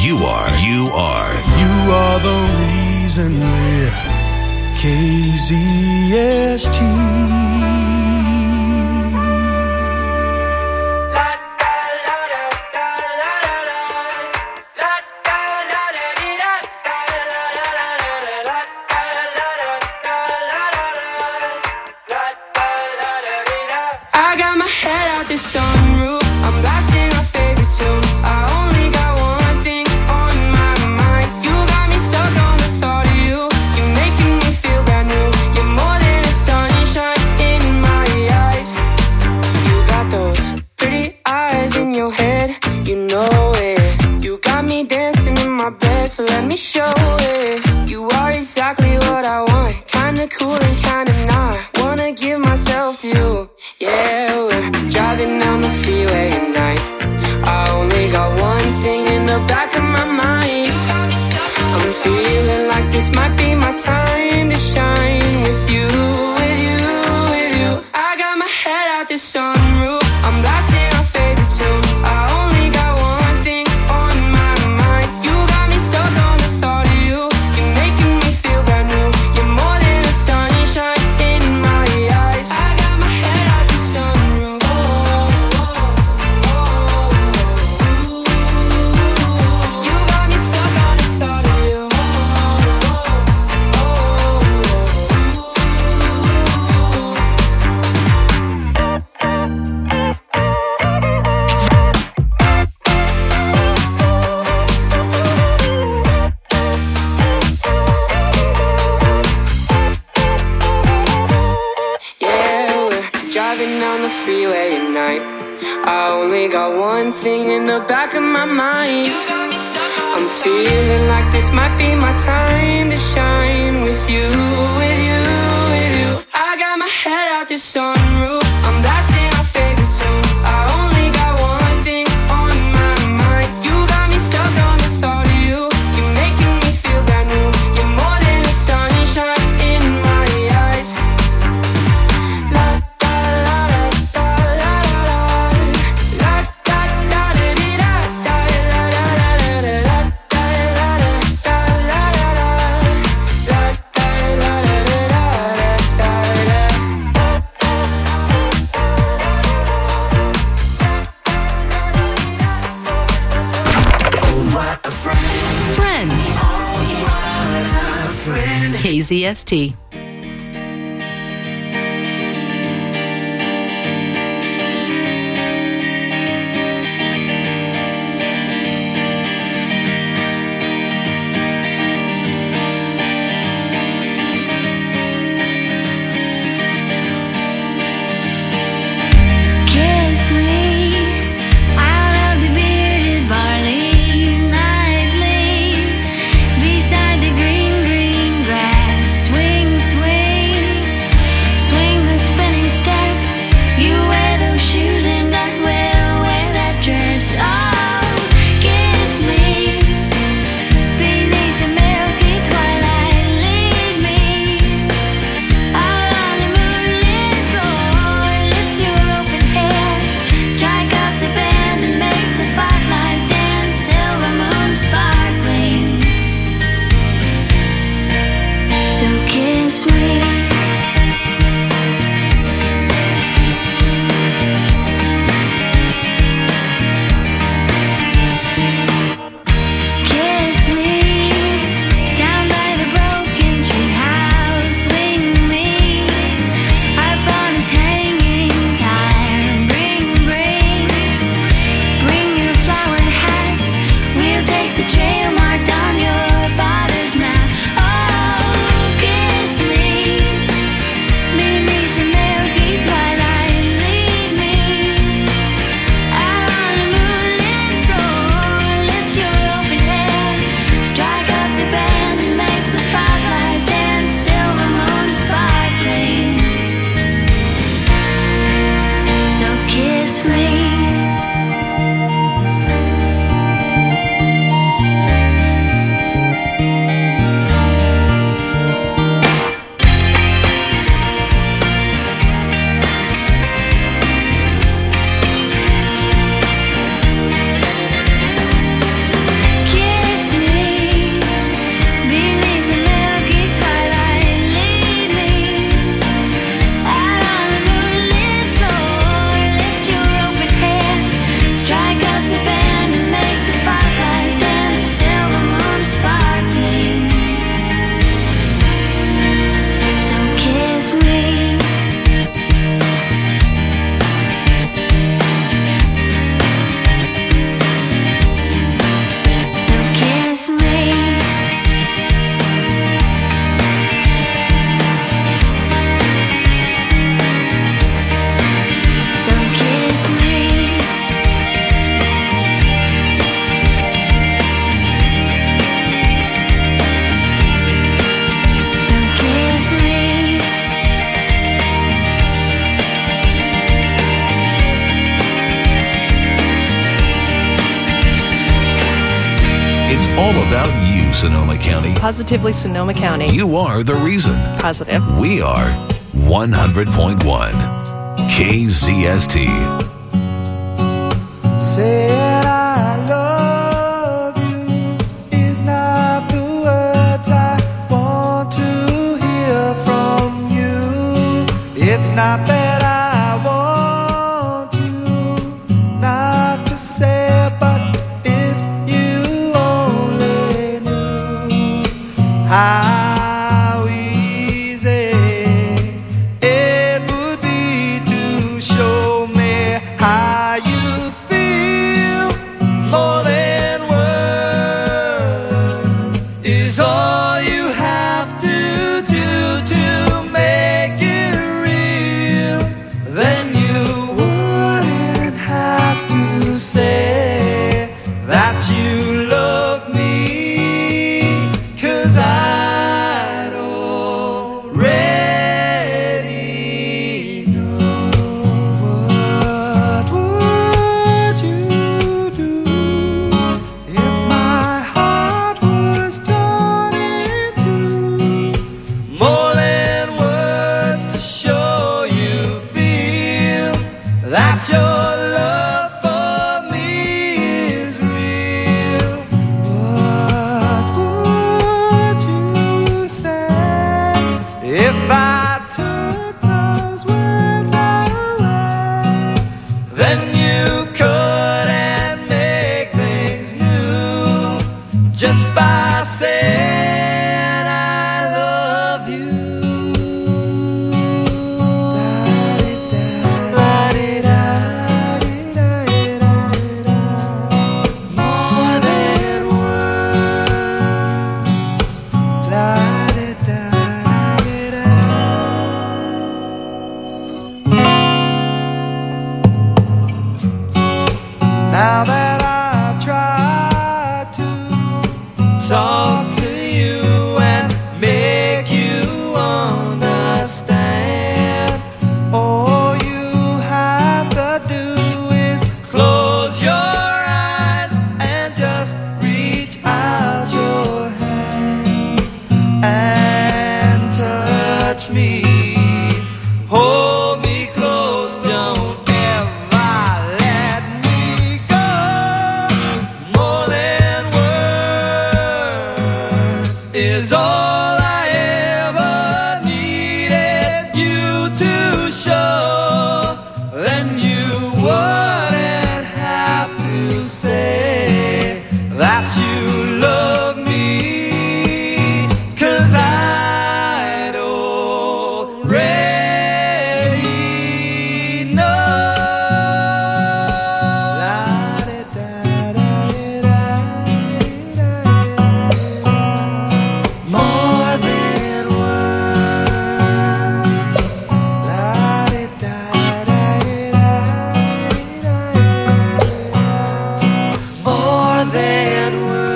You are the reason we're KZST. I got my head out the sunroof, I'm blasting our favorite tunes. I only got one thing on my mind. You got me stuck on the thought of you. You're making me feel brand new. You're more than a sunshine in my eyes. You got those pretty eyes in your head, you know it. You got me dancing in my bed, so let me show it. You are exactly what I want, kinda cool and kinda not. Wanna give myself to you. Yeah, we're driving down the freeway at night. I only got one thing in the back of my mind. I'm feeling like this might be my time to shine with you, with you, with you. I got my head out the sunroof, I'm blasting our favorite tunes. I only got one thing on my mind. You got me stuck on the thought of you. You're making me feel brand new. You're more than a sunshine in my eyes. I got my head out the sunroof. You got me stuck on the thought of you. Yeah, we're driving down the freeway at night. I only got one thing in the back of my mind. I'm feeling like this might be my time to shine with you, with you, with you. I got my head out the sunroof, I'm blasting our favorite tunes. I only got one thing on my mind. You got me stuck on the thought of you. You're making me feel brand new. You're more than a sunshine in my eyes. La da la da la la la. La da da da dee da da la la la la la da la da la la la. La da la la la da da. Friends. KZST. Kiss me out of the bearded barley lightly beside the green, green grass. Swing, is all about you, Sonoma County. Positively Sonoma County. You are the reason. Positive. We are 100.1 KZST. Said I love you is not the words I want to hear from you. It's not that I want you not to say, but if you only knew how easy it would be to show me how you feel. More than words is all you have to do to make it real. Then you wouldn't have to say that you love me, 'cause I'd already know. What would you do if my heart was torn into more than words to show you feel that your love for me is real? What would you say if I took those words away? Then you couldn't make things new just by saying I love you. More than now that I've tried to talk to you and make you understand, all you have to do is close your eyes and just reach out your hands and touch me. Hold me close, don't ever let me go. More than words is all I ever needed you to show. Then you wouldn't have to say that you love me, 'cause I'd already know. More than words. More than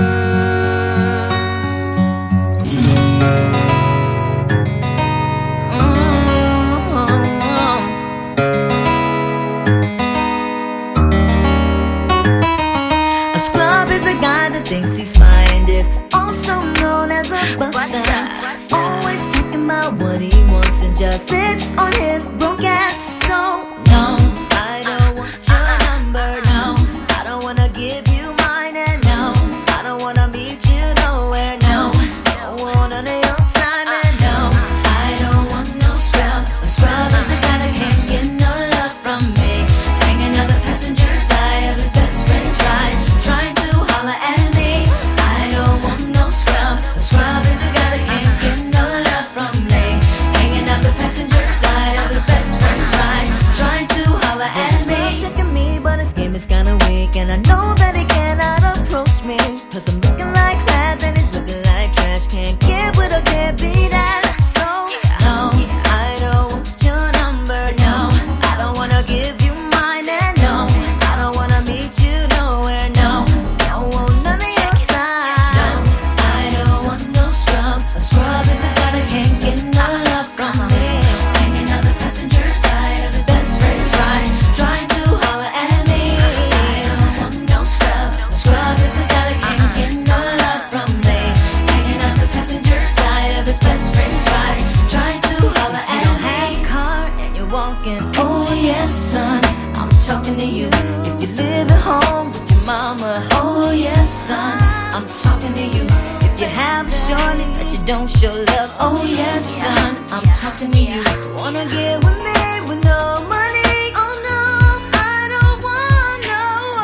A scrub is a guy that thinks he's fine, is also known as a buster. Always talking about what he wants and just sits on his broke ass. So no, I don't want your number. No, I don't wanna give you mine, and no, I don't wanna meet you nowhere. No, don't want none of your time, and no, I don't want no scrub. A scrub is a guy that can't get no love from me, hanging on the passenger side of his best friend's ride, trying to holler at me. I don't want no scrub. A scrub is a guy that can't get no love from me, hanging up the passenger side of his best friend's ride, trying to holler at me. Checking me, but his game is kinda weak, and I know that he cannot approach me, 'cause I'm looking like class and he's looking like trash. Can't get with a deadbeat ass. So no, I don't want your number. No, I don't wanna give you mine, and no, I don't wanna meet you nowhere. No, don't want none of your time. No, I don't want no scrub. A scrub is a guy that can't get no love from me, hanging on the passenger side of his best friend's ride, trying to holler at me. I don't want no scrub. A scrub is a guy that can't get no love. don't show love. Oh yes, son, I'm talking to you. Wanna get with me with no money? Oh no, I don't want no.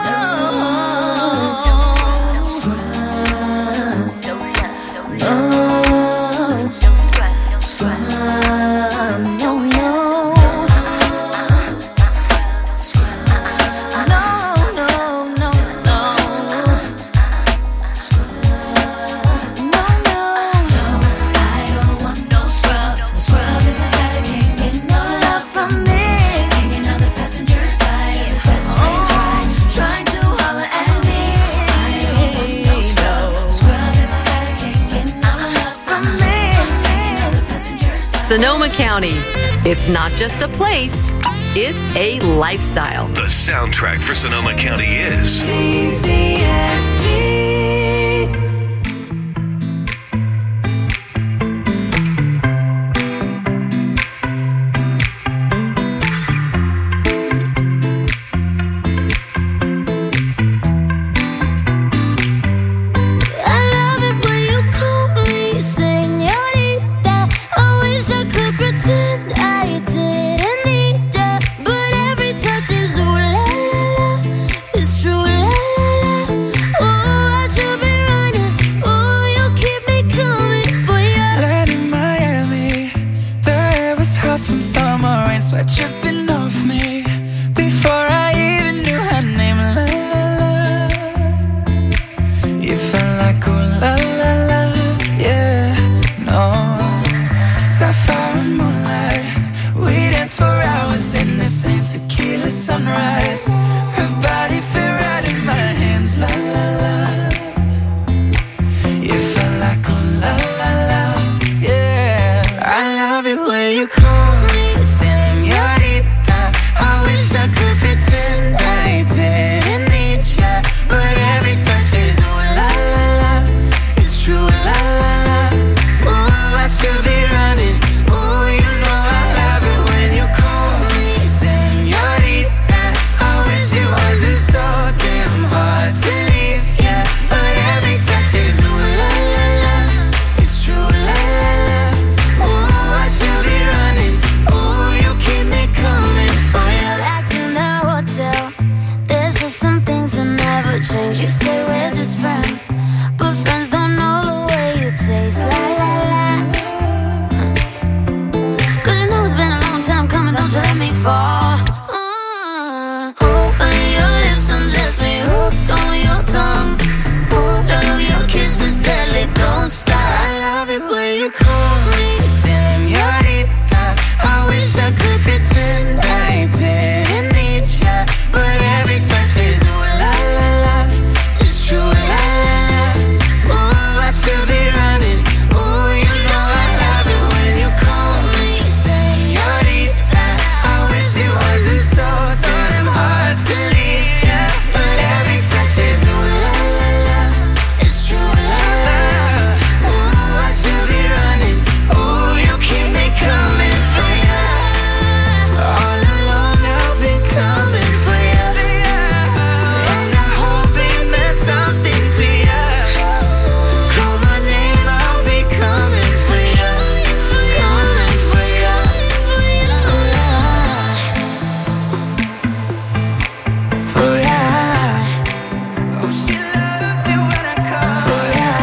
Sonoma County. It's not just a place, it's a lifestyle. The soundtrack for Sonoma County is KZST. Sweat dripping off me before I even knew her name. La la la, you felt like oh la la la, yeah, no. Sapphire and moonlight, we danced for hours in the same tequila sunrise. Her body fit right in my hands. La la la, you felt like oh la la la, yeah. I love it when you call me señorita. I wish I could pretend I didn't need ya, but every touch is ooh la la la. It's true la la la. Ooh, I should be running. Ooh, you know I love it when you call me señorita. I wish it wasn't so damn hard to leave ya, but every touch is ooh la la la. It's true la la la. Ooh, I should be running. Ooh, you keep me coming for ya. Back in the hotel, there's just some things that never change. You say we're just friends, but friends don't know the way you taste. La la la. Cause you know it's been a long time coming, don't you let me fall. Open your lips and just me hooked on your tongue. Ooh, love your kisses deadly, don't stop. I love it when you call me señorita. I wish I could pretend I didn't need ya, but every touch is ooh la la la. It's true la la la. Ooh, I should be running. Ooh, you know I love it when you call me señorita. I wish it wasn't so damn hard to leave ya, but every touch is ooh la la la. It's true la la la. Ooh, I should be running. Ooh, you keep me coming for ya. All along I've been coming for ya, and I hope it meant something to ya. Call my name, I'll be coming for ya, coming for ya, for ya. Oh, she loves it when I call for ya.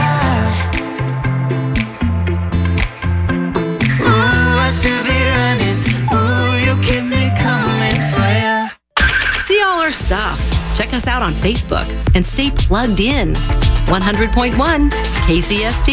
Ooh, I should be running. Ooh, you keep me coming for ya. See all our stuff. Check us out on Facebook and stay plugged in. 100.1 KZST.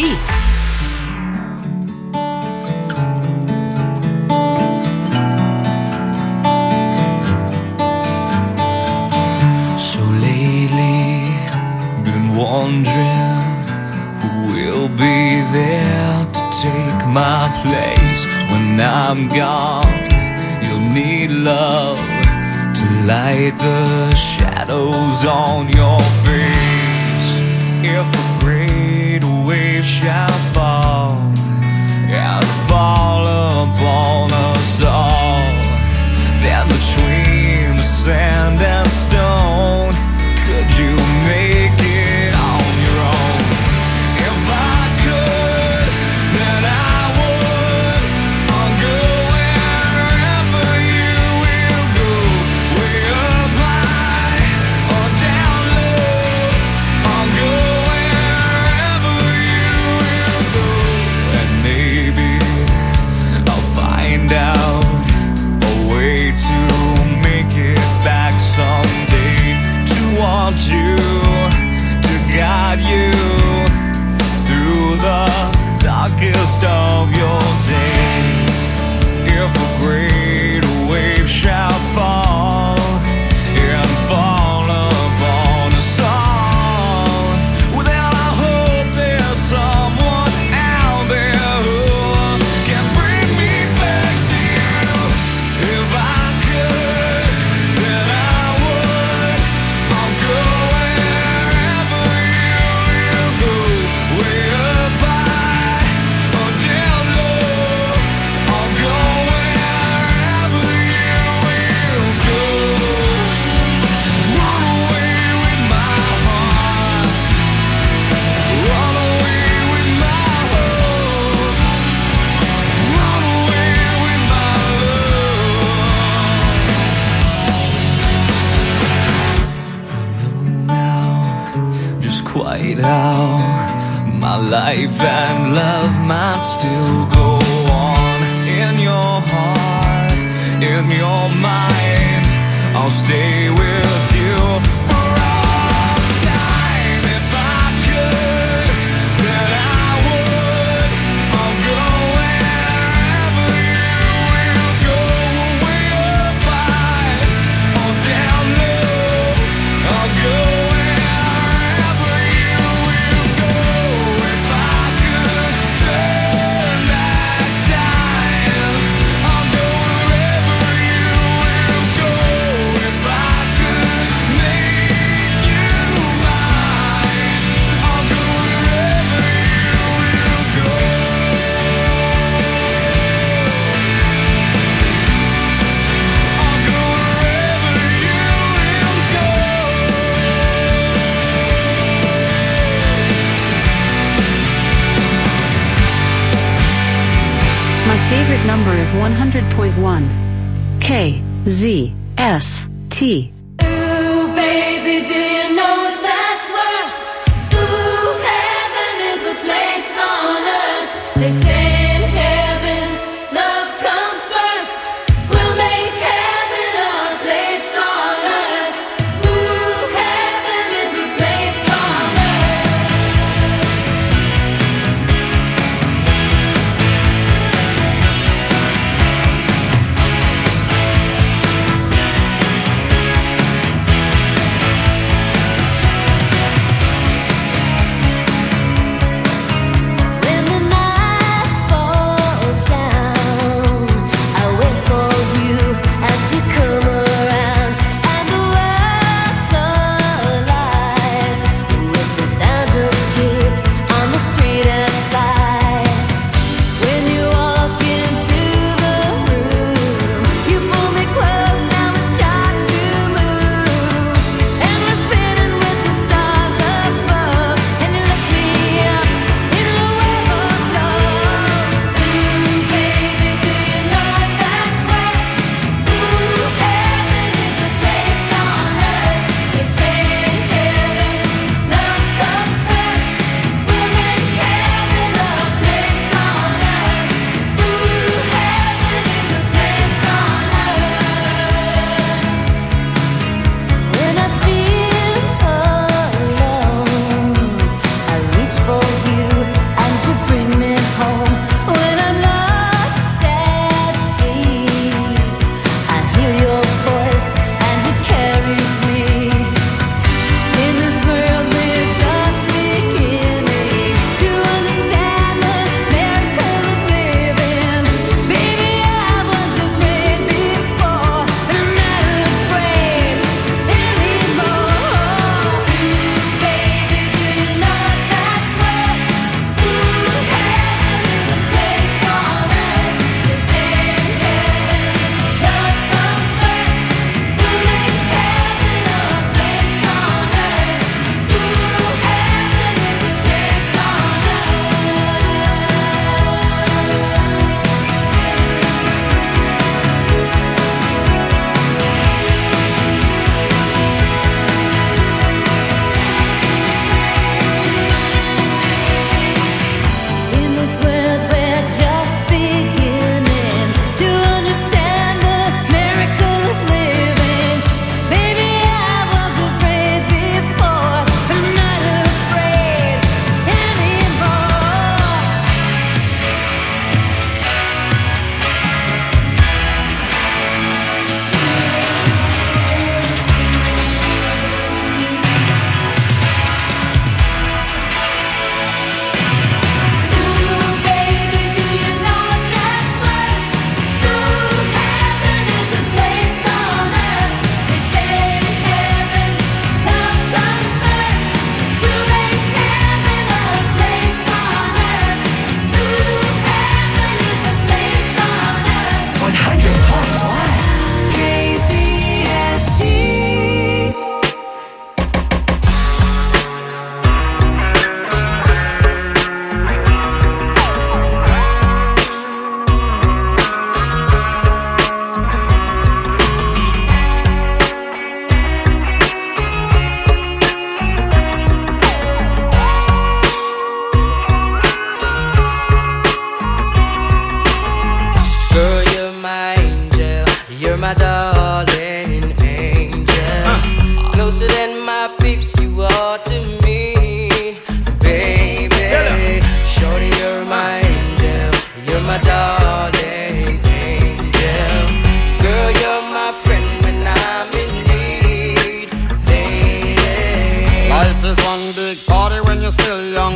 So lately, been wondering who will be there to take my place when I'm gone. You'll need love to light the shadows on your face. If a great wave shall fall and fall upon us all, then between the sand and stone, could you make it on your own? If I could, life and love might still go on. In your heart, in your mind, I'll stay with you for all time. If I could, then I would. I'll go wherever you will go. Way up high or down low, I'll go wherever you will go. If I could turn back time, I'll go wherever you will go. If I could make you mine, I'll go wherever you will go. I'll go wherever you will go. My favorite number is 100.1. KZST. Ooh, baby, do you know what that's worth? Ooh, heaven is a place on earth. They say in heaven, love comes first. We'll make heaven a place on earth. Ooh, heaven is a place on earth.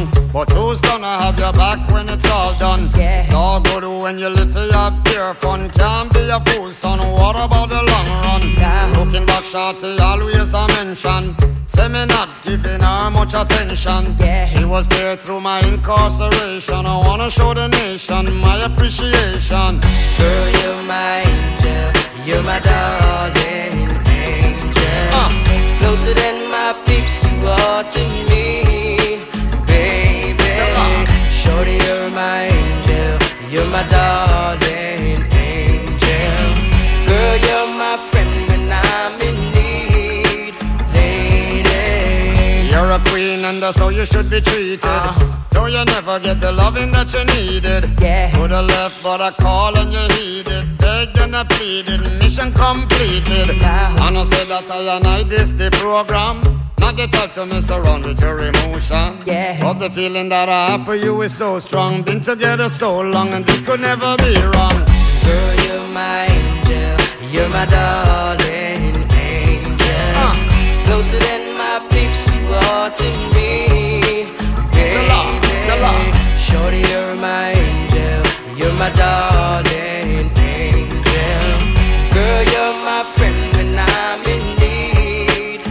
wrong, but who's gonna have your back when it's all done? It's all good when you live for your pure fun. Can't be a fool, son, what about the long run? Looking back, shorty, always a mention. Say me not giving her much attention. She was there through my incarceration. I wanna show the nation my appreciation. Girl, you're my angel, you're my darling angel. Closer than my peeps, you are to me, baby. Shorty, you're my angel, you're my darling angel. Girl, you're my friend when I'm in need, lady. You're a queen and that's how you should be treated. Though you never get the loving that you needed. Coulda left but I call and you heeded. Begged and I pleaded, mission completed. And I said that I and I this the program. Not the type to mess around with your emotion. But the feeling that I have for you is so strong. Been together so long and this could never be wrong. Girl, you're my angel, you're my darling angel. Closer than my peeps, you are to me, baby. Shorty, you're my angel, you're my darling angel. Girl, you're my friend when I'm in need,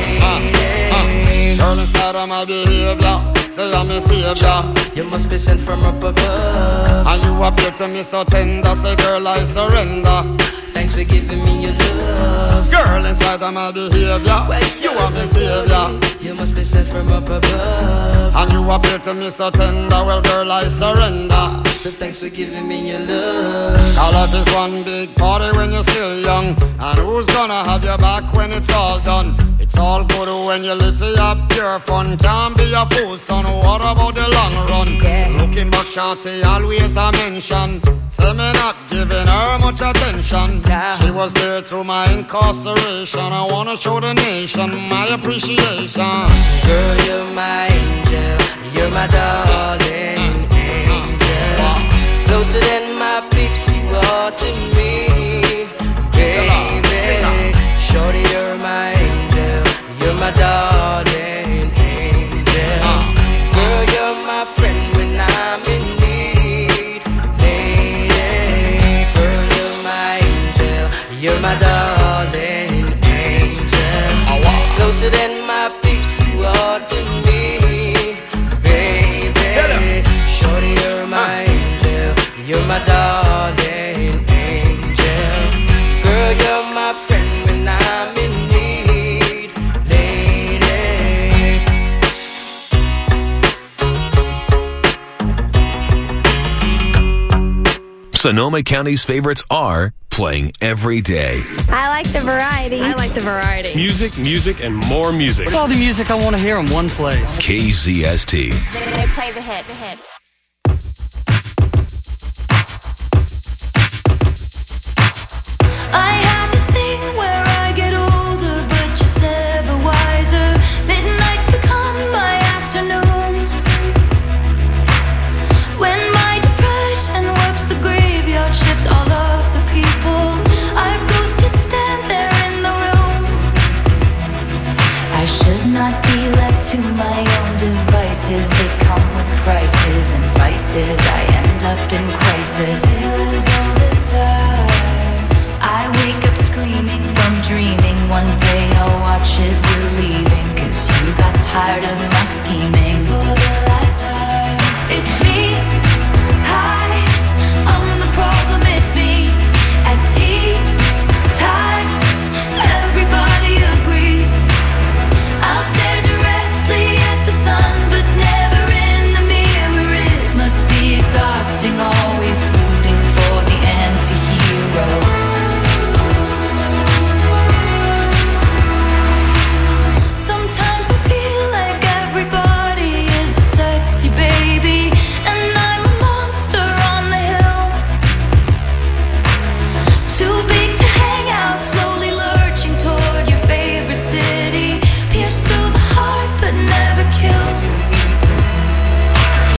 lady. Girl, instead of my behavior, say I'm a savior. You must be sent from up above. And you appear to me so tender. Say girl, I surrender. Thanks for giving me your love. Girl, in spite of my behavior, you are my savior. You must be sent from up above. And you appear to me so tender. Well, girl, I surrender. So thanks for giving me your love. Call life is one big party when you're still young. And who's gonna have your back when it's all done? It's all good when you live for your pure fun. Can't be a fool, son, what about the long run? Looking back, shorty, always a mention. Say me not giving her much attention. She was there through my incarceration. I wanna show the nation my appreciation. Girl, you're my angel, you're my darling angel. Closer than my peeps, you are to me, baby. Shorty, you're my angel, you're my darling angel. Girl, you're my friend when I'm in need, lady. Girl, you're my angel, you're my darling angel. Closer than my peeps, you are to me, baby. Shorty, you're my angel, you're my darling angel. Girl, you're my friend when I'm in need, lady. Sonoma County's favorites are playing every day. I like the variety. I like the variety. Music, and more music. It's all the music I want to hear in one place. KZST. They play the hits.